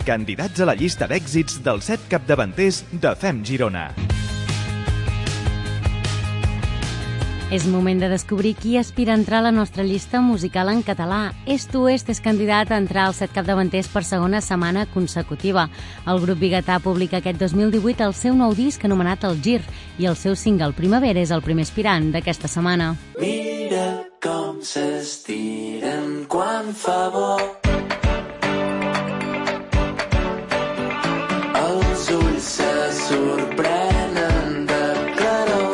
candidats a la llista d'èxits dels 7 capdavanters de FEM Girona. És moment de descobrir qui aspira a entrar a la nostra llista musical en català. Est Oest és candidat a entrar als 7 capdavanters per segona setmana consecutiva. El grup biguetà publica aquest 2018 el seu nou disc anomenat El Gir i el seu single Primavera és el primer aspirant d'aquesta setmana. Mira com s'estiren quan fa bo. Els ulls se sorprenen de claror.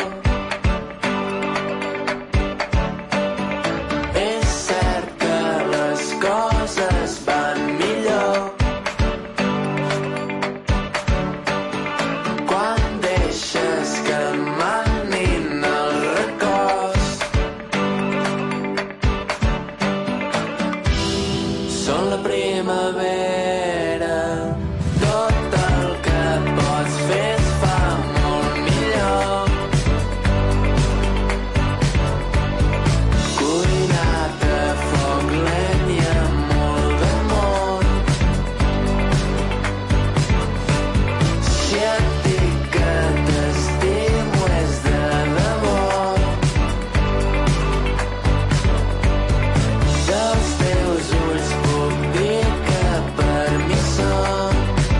És cert que les coses van millor quan deixes que manin els records. Són la primavera, tot el que pots fer es fa molt millor. Cuinat a foc lent i amb molt d'amor. Si et dic que t'estimo és de debò. Dels teus ulls puc dir que per mi són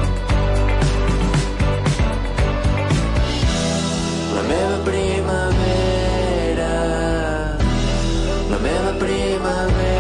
la meva primavera, la meva primavera.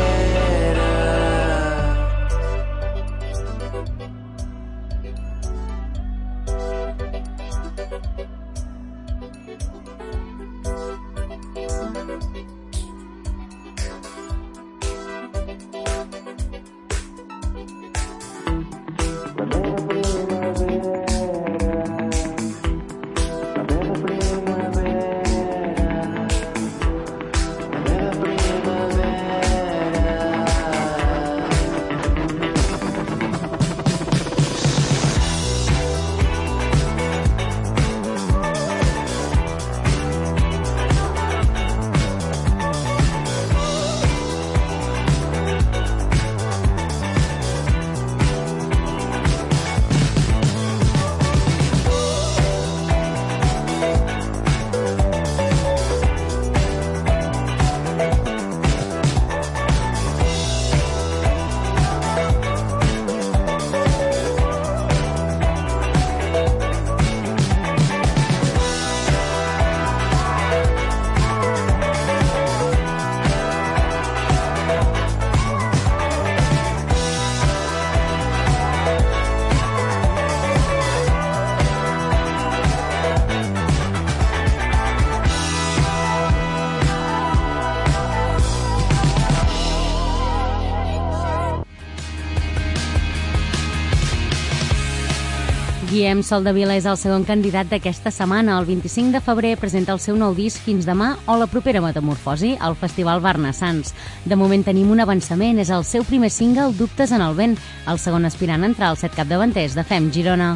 Guillem Soldevila és el segon candidat d'aquesta setmana. El 25 de febrer presenta el seu nou disc Fins demà o la propera metamorfosi al Festival Barnassans. De moment tenim un avançament, és el seu primer single Dubtes en el vent, el segon aspirant a entrar als 7 capdavanters de FEM Girona.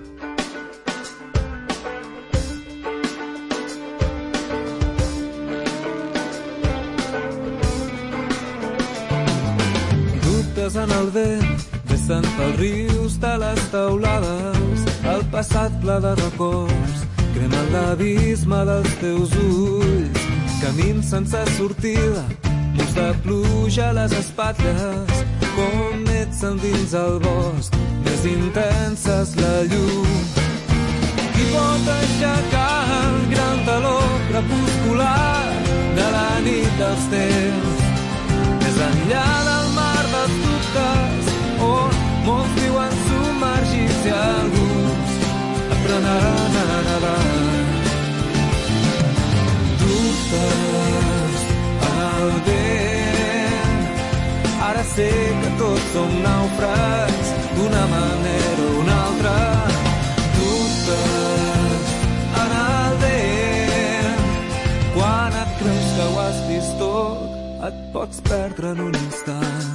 Dubtes en el vent, vessen pels rius de les teulades, el passat ple de records, cremen l'abisme dels teus ulls, camins sense sortida, murs de pluja a les espatlles, com ets endins el bosc, més intensa és la llum. Qui pot aixecar el gran taló crepuscular de la nit dels temps, més enllà del mar dels dubtes, on molts viuen submergits i alguns aprenaran a nedar. Dubtes en el vent, ara sé que tots som nàufrags d'una manera o una altra. Dubtes en el vent, quan et creus que ho has vist tot, et pots perdre en un instant.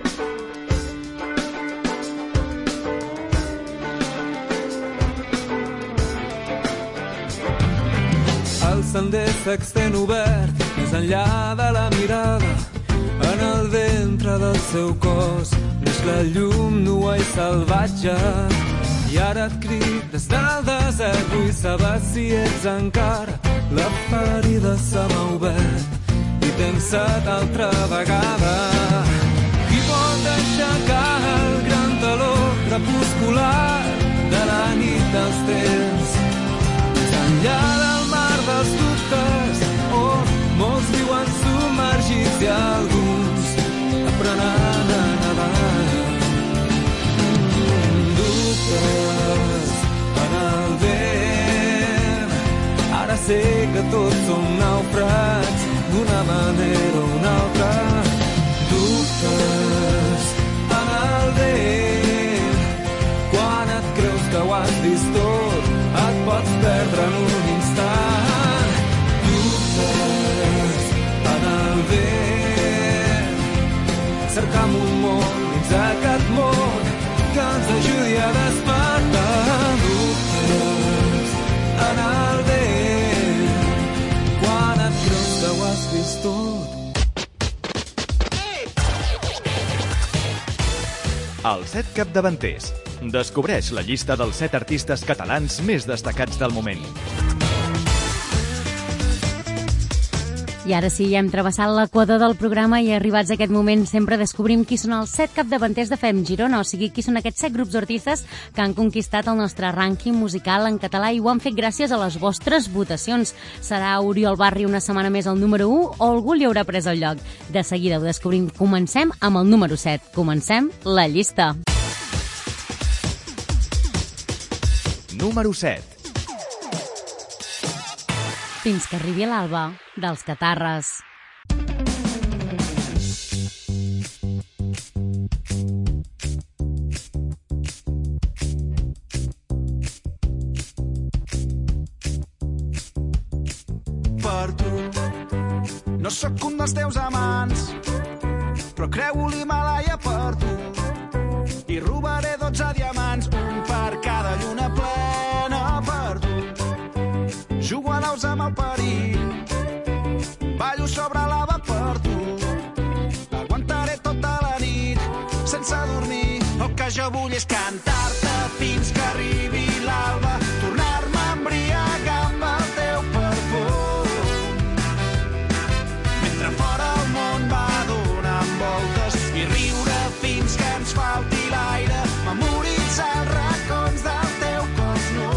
El sender s'extén obert, més enllà de la mirada, en el ventre del seu cos, neix neix la llum nua i salvatge i ara et cric des del desert. Vull saber si ets encara, la ferida se m'ha obert i tens set altra vegada. Qui pot aixecar el gran taló crepuscular de la nit dels temps, més enllà del mar dels dubtes on molts viuen submergits i alguns aprenen a nedar. Dubtes en el vent, ara sé que tots som nàufrags d'una manera o una altra. Dubtes en el vent, quan et creus que ho has vist tot, et pots perdre en un instant. Dubtes en el vent, cercam un món dins aquest món que ens ajudi a despertar. Dubtes en el vent, quan et creus que ho has vist tot. Els 7 capdavanters. Descobreix la llista dels 7 artistes catalans més destacats del moment. I ara sí, ja hem travessat l'equador del programa i arribats a aquest moment sempre descobrim qui són els 7 capdavanters de FEM Girona, o sigui, qui són aquests 7 grups d'artistes que han conquistat el nostre rànquing musical en català i ho han fet gràcies a les vostres votacions. Serà Oriol Barri una setmana més el número 1 o algú li haurà pres el lloc? De seguida ho descobrim. Comencem amb el número 7. Comencem la llista. Número 7. Fins que arribi l'alba, dels Catarres. Per tu no sóc un dels teus amants, però creu l'Himàlaia per tu i robaré 12 diamants, un per cada lluna plena per tu. Jugo a daus amb el perill, ballo sobre lava per tu. Aguantaré tota la nit sense dormir. El que jo vull és cantar-te fins que arribi l'alba, tornar-me a embriagar amb el teu perfum. Mentre fora el món va donant voltes i riure fins que ens falti l'aire, memoritzar els racons del teu cos nu.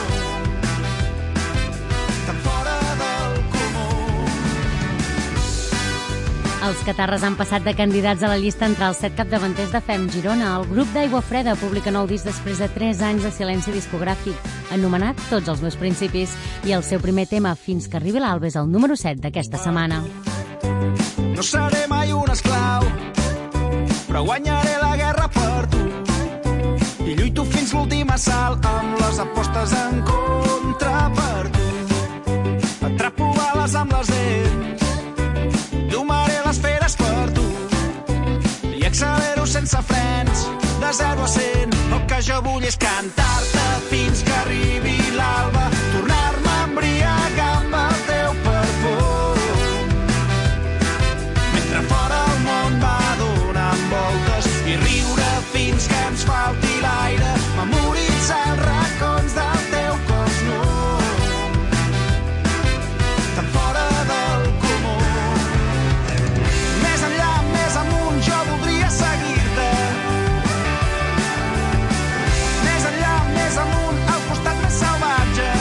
Els Catarres han passat de candidats a la llista entre els 7 capdavanters de FEM Girona. El grup d'Aigua Freda publica nou disc després de 3 anys de silenci discogràfic, anomenat Tots els meus principis, i el seu primer tema, Fins que arribi l'alba, és el número 7 d'aquesta setmana. No seré mai un esclau, però guanyaré la guerra per tu i lluito fins l'últim assalt amb les apostes en contra per tu. Atrapo bales amb les dents, domaré les feres per tu i accelero sense frens de 0 a 100. El que jo vull és cantar-te fins que arribi l'alba, tornar-me a embriagar amb el teu perfum. Mentre fora el món va donant voltes i riure fins que ens falti l'aire, memoritzar els racons del teu cos nu. Tan fora del comú. Més enllà, més amunt, jo voldria seguir-te. Més enllà, més amunt, al costat més salvatge.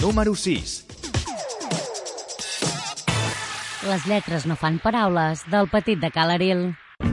Número 6. Les lletres no fan paraules, del Petit de Ca l'Aril.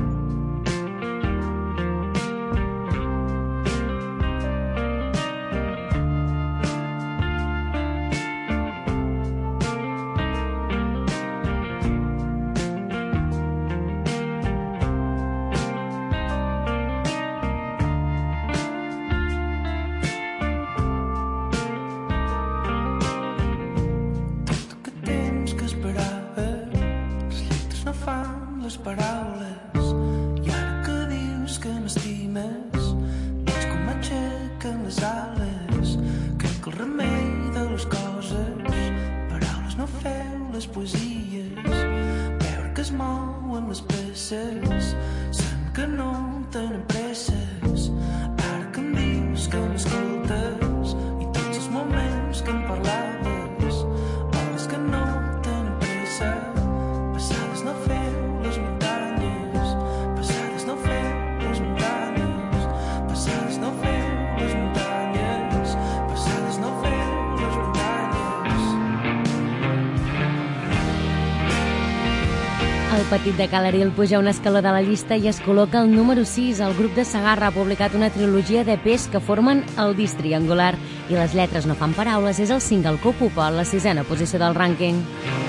El Petit de Ca l'Aril puja un escaló de la llista i es col·loca al número 6. El grup de Segarra ha publicat una trilogia d'EPs que formen el disc triangular i les lletres no fan paraules és el single que ocupa la 6a posició del rànquing.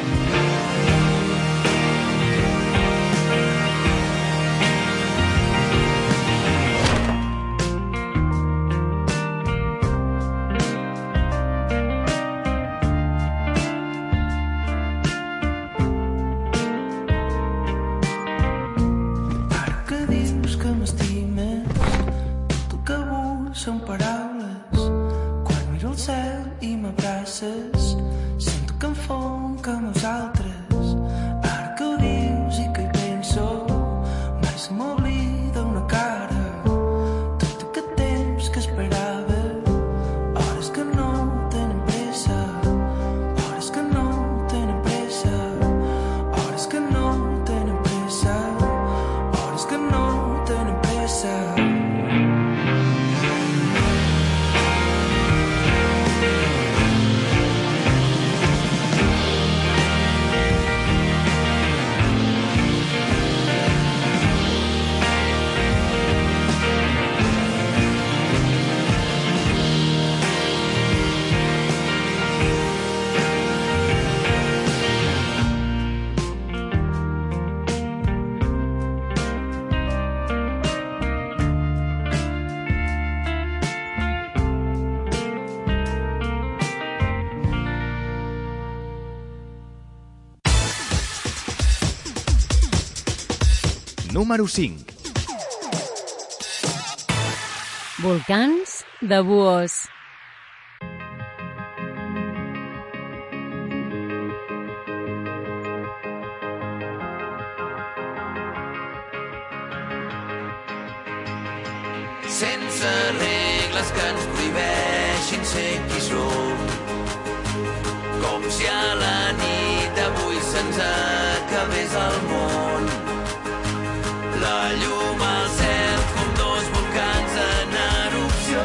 Número 5. Volcans de Buós. Sense regles que ens prohibeixin ser qui som, com si a la nit d'avui se'ns acabés el món. La llum al cel com dos volcans en erupció,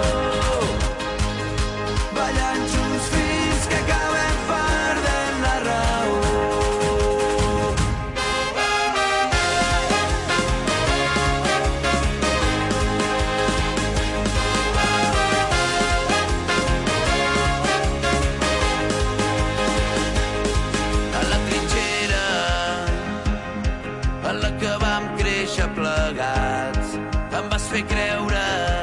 ballant junts fins que acabem perdent la raó. A la trinxera en la que vam créixer plegats, em vas fer creure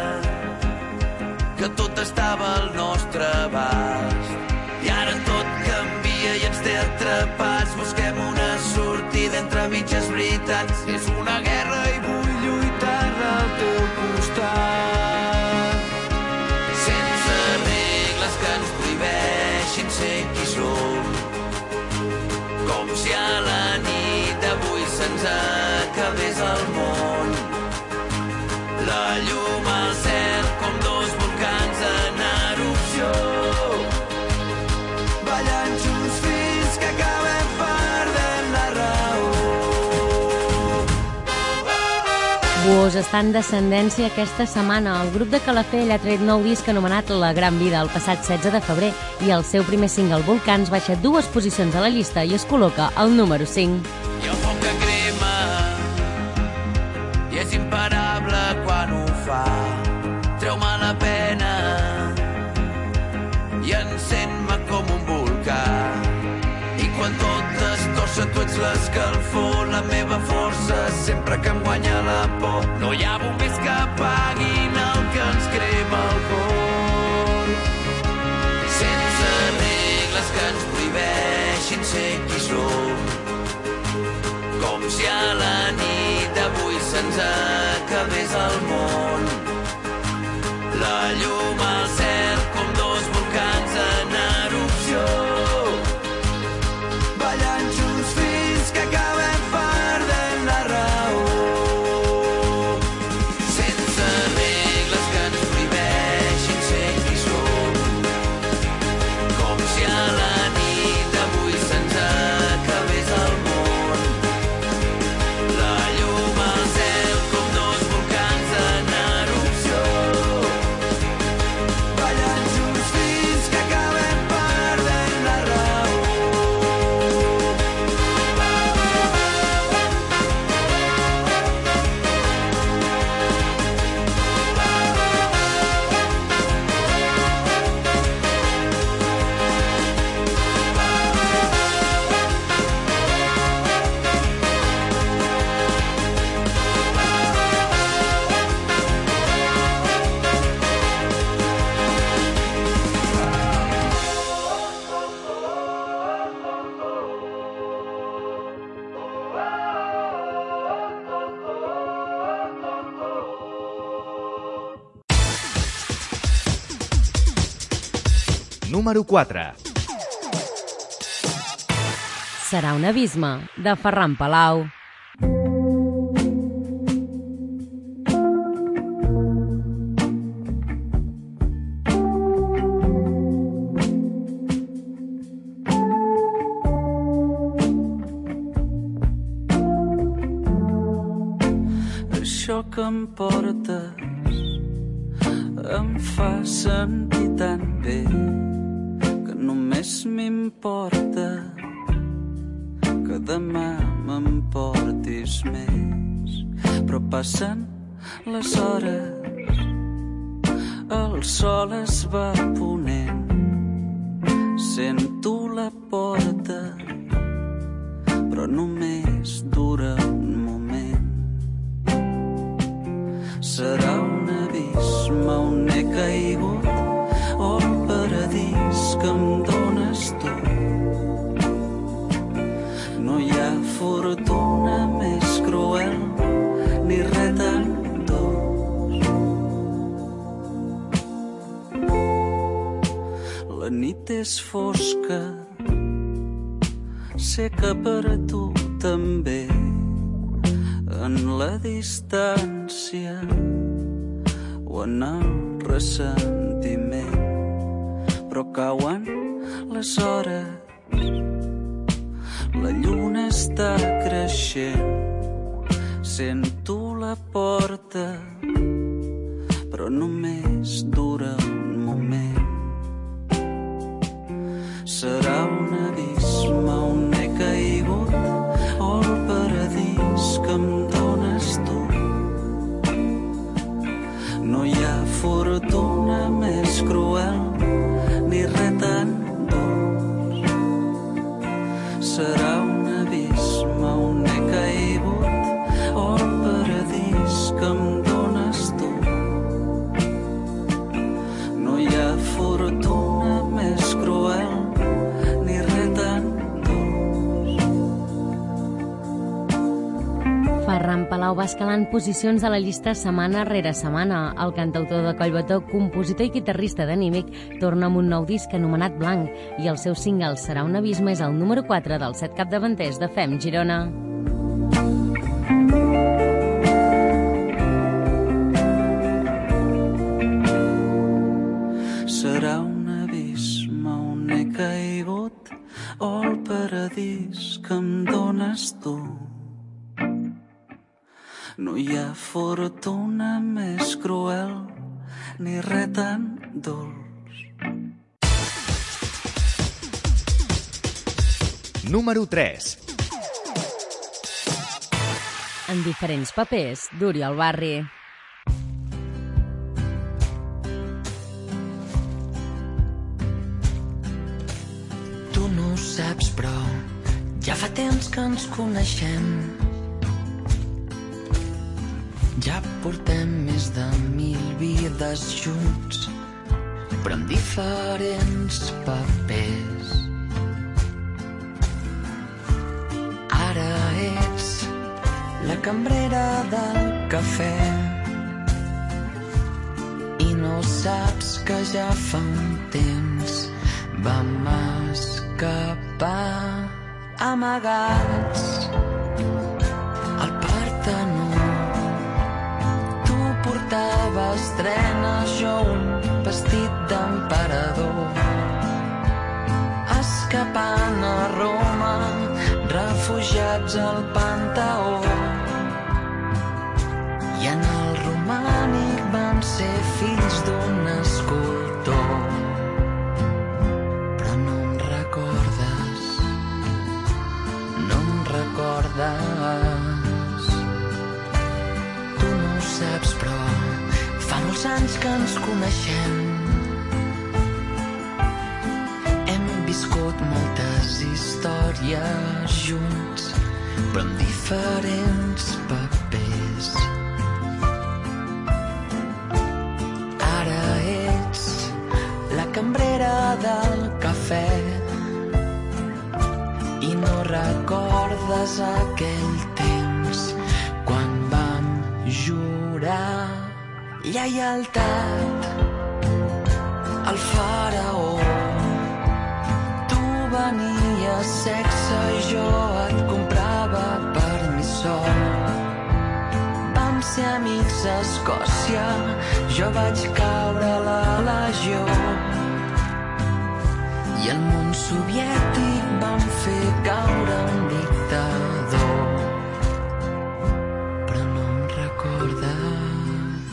que tot estava al nostre abast. I ara tot canvia i ens té atrapats. Busquem una sortida entre mitges veritats. És una guerra i vull lluitar al teu costat. Sense regles que ens prohibeixin ser qui som, com si a la nit d'avui se'ns acabés el món. La llum al cel com dos volcans en erupció, ballant junts fins que acabem perdent la raó. Pues està en descendència aquesta setmana. El grup de Calafell ha tret nou disc anomenat La Gran Vida el passat 16 de febrer i el seu primer single, Volcans, baixa 2 posicions a la llista i es col·loca al número 5. Hi ha un foc que crema i és imparable quan ho fa. Treu-me la pena i encén-me com un volcà. I quan tot es torça, tu ets l'escalfor, la meva força, sempre que em guanya la por. No hi ha bombers que apaguin el que ens crema el cor. Sense regles que ens prohibeixin ser qui som. Com si a la nit d'avui se'ns acabés el món. La llum al cel com dos volcans en erupció. Ballant junts fins que acabem perdent la raó. Sense regles que ens prohibeixin ser qui som. Com si a la nit d'avui se'ns acabés el món. La llum al cel com dos volcans en erupció. Ballant junts fins que acabem perdent la raó. Número 4. Serà un abisme, de Ferran Palau. Això que em portes em fa sentir tan bé que només m'importa que demà m'emportis més. Però passen les hores, el sol es va ponent, sento la porta, però només dura un moment. Serà un abisme on he caigut o el paradís que em dones tu. No hi ha fortuna més cruel ni res tan dolç. La nit és fosca, sé que per a tu també. En la distància o en el ressentiment, però cauen les hores, la lluna està creixent, sento la porta, però només dura un moment. Serà un abisme on he caigut o el paradís que em dones tu. No hi ha fortuna més cruel ni res tan dolç. Serà un abisme on he caigut o el paradís que em dones tu. No hi ha fortuna més cruel ni res tan dolç. Ferran Palau va escalant posicions a la llista setmana rere setmana. El cantautor de Collbató, compositor i guitarrista d'Anímic, torna amb un nou disc anomenat Blanc i el seu single Serà un abisme és el número 4 dels 7 capdavanters de FEM Girona. Serà un abisme on he caigut o el paradís que em dones tu. No hi ha fortuna més cruel ni res tan dolç. Número 3. En diferents papers d'Oriol Barri. Tu no ho saps, però ja fa temps que ens coneixem. Ja portem més de 1000 vides junts, però en diferents papers. Ara ets la cambrera del cafè i no saps que ja fa un temps vam escapar amagats al Partenó. Tu portaves trenes, jo un vestit d'emperador, escapant a Roma, refugiats al Panteó. I en el romànic vam ser fills d'un escultor. Però no em recordes, no em recordes. Tu no ho saps, però fa molts anys que ens coneixem. Hem viscut moltes històries junts, però en diferents papers. Ara ets la cambrera del cafè i no recordes aquell temps quan vam jurar lleialtat al faraó. Tu venies sexe i jo et comprava permissó. Vam ser amics a Escòcia, jo vaig caure a la legió. I el món soviètic vam fer caure un dictador. Però no em recordes.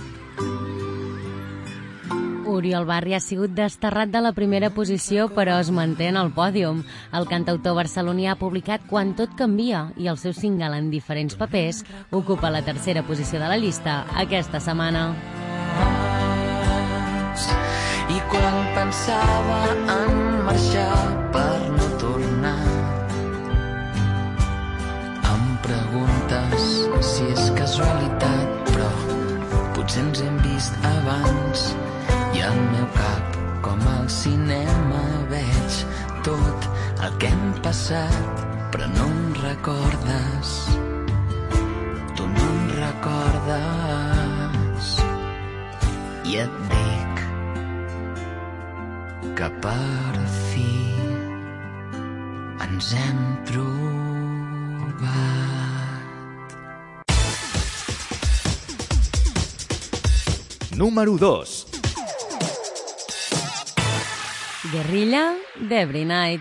Oriol Barri ha sigut desterrat de la primera posició, però es manté en el pòdium. El cantautor barceloní ha publicat Quan tot canvia i el seu single En diferents papers ocupa la tercera posició de la llista aquesta setmana. I quan pensava en marxar per no tornar, em preguntes si és casualitat, però potser ens hem vist abans. I al meu cap, com al cinema, veig tot el que hem passat, però no em recordes. Tu no em recordes. I et dic que per fi ens hem trobat. Número 2. Guerrilla d'Every Night.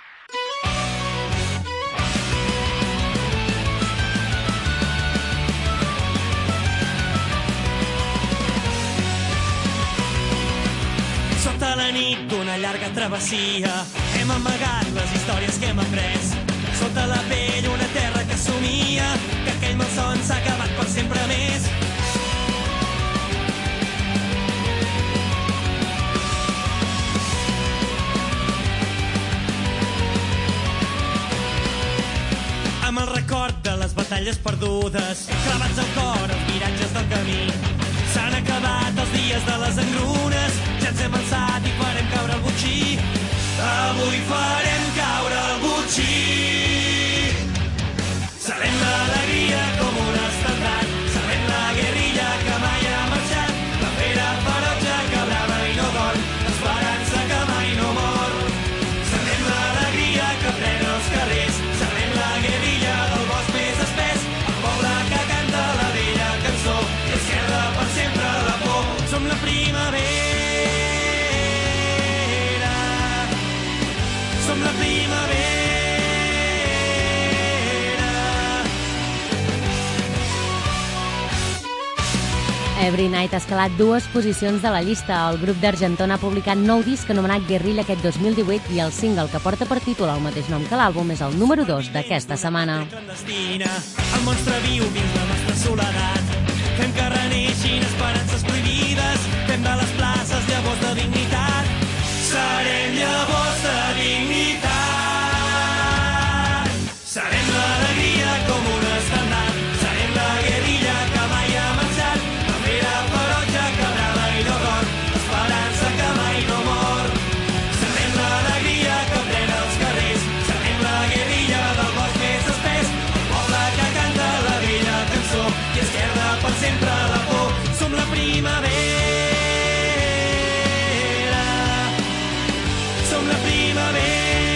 Sota la nit d'una llarga travessia hem amagat les històries que hem après. Sota la pell una terra que somia que aquell malson s'ha acabat per sempre més. Amb el record de les batalles perdudes clavats al cor els miratges del camí. S'han acabat els dies de les engrunes, ja ens hem alçat i farem caure el botxí. Avui farem caure el botxí. Serem l'alegria com un estendrat, serem la guerrilla que mai ha marxat, la fera ferotge que brava i no dorm, l'esperança que mai no mor. Serem l'alegria que pren els carrers, serem la guerrilla del bosc més espès, el poble que canta la vella cançó i esquerda per sempre la por. Som la primavera, som la primavera. Every Night ha escalat 2 posicions de la llista. El grup d'Argentona ha publicat 9 disc anomenat Guerrilla aquest 2018 i el single que porta per títol el mateix nom que l'àlbum és el número 2 d'aquesta setmana. El monstre viu dins la nostra soledat. Fem que reneixin esperances prohibides. Fem de les places llavors de dignitat. Serem llavors de dignitat. Serem l'alegria com un estendard. Serem la guerrilla que mai ha marxat. La fera ferotge que brava i no dorm. L'esperança que mai no mor. Serem l'alegria que pren els carrers. Serem la guerrilla del bosc més espès. El poble que canta la vella cançó i esquerda per sempre la por. Som la primavera. Som la primavera.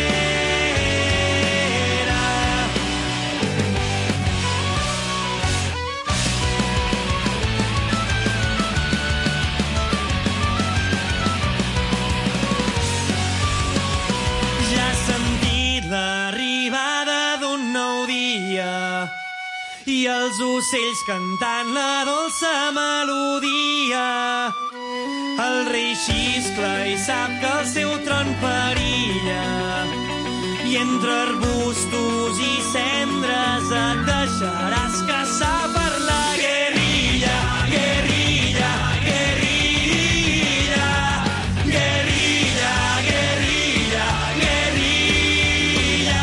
Ja has sentit l'arribada d'un nou dia i els ocells cantant la dolça melodia. El rei xiscla i sap que el seu tron perilla i entre arbustos i cendres et deixaràs caçar per la guerrilla, guerrilla, guerrilla, guerrilla, guerrilla, guerrilla.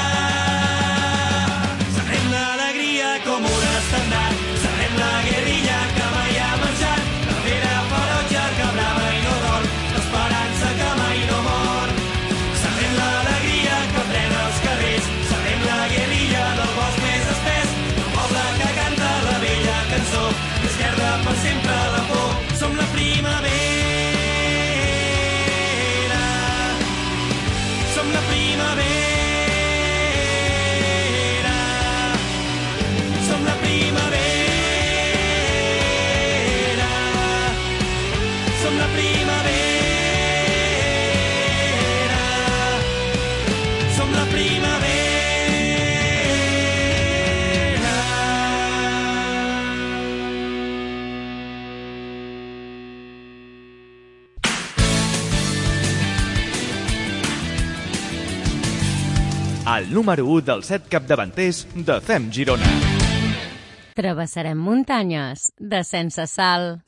Serem l'alegria com un estendard, serem la guerrilla que mai ha marxat, la fera ferotge que brava i no dorm, l'esperança que mai no mor. Serem l'alegria que pren els carrers, serem la guerrilla del bosc més espès, el poble que canta la vella cançó i esquerda per sempre la por. Som la primavera. Som la primavera. Som la primavera. Som la primavera. Som la primavera. El número 1 dels 7 capdavanters de Fem Girona. Travessarem muntanyes de Sense Sal.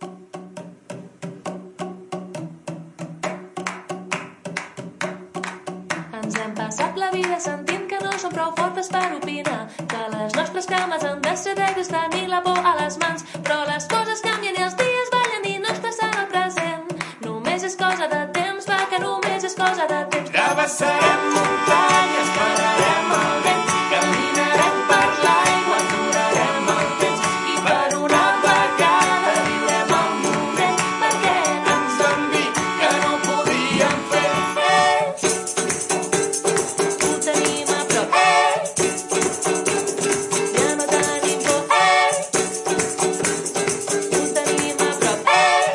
Ens hem passat la vida sentint que no som prou fortes per opinar, que les nostres cames han de ser negres, tenir la por a les mans, però les coses canvien i els dies ballen i no estàs en el present. Només és cosa de temps, va, que només és cosa de temps. Travessarem muntanyes, pararem el vent, caminarem per l'aigua, aturarem el temps i per una vegada viurem el moment, perquè ens van dir que no ho podíem fer. Ho tenim a prop, ja no tenim por, ho tenim a prop,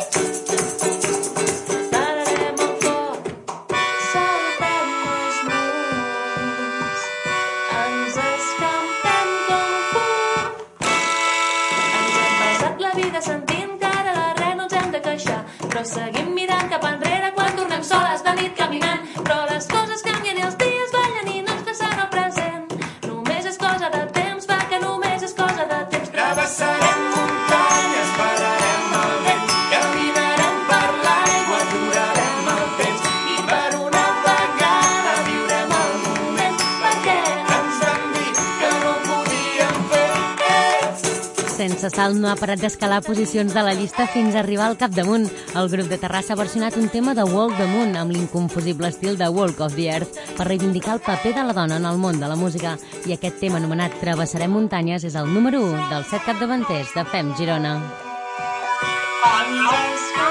pararem el cor, saltem els murs, ens escampem com fum. Ens hem passat la vida sentint que ara la res no ens hem de queixar, però seguim mirant cap enrere quan tornem soles de nit caminant, però les coses canvien i els dies ballen i no estàs en el present. Només és cosa de temps, va, que només és cosa de temps. Travessarem muntanyes, pararem el vent, caminarem per l'aigua, aturarem el temps i per una vegada viurem el moment, perquè ens van dir que no ho podíem fer. Sense Sal no ha parat d'escalar posicions de la llista fins a arribar al capdamunt. El grup de Terrassa ha versionat un tema de Walk the Moon amb l'inconfusible estil de Walk of the Earth per reivindicar el paper de la dona en el món de la música. I aquest tema anomenat Travessarem muntanyes és el número 1 dels 7 capdavanters de Fem Girona. Ens escampem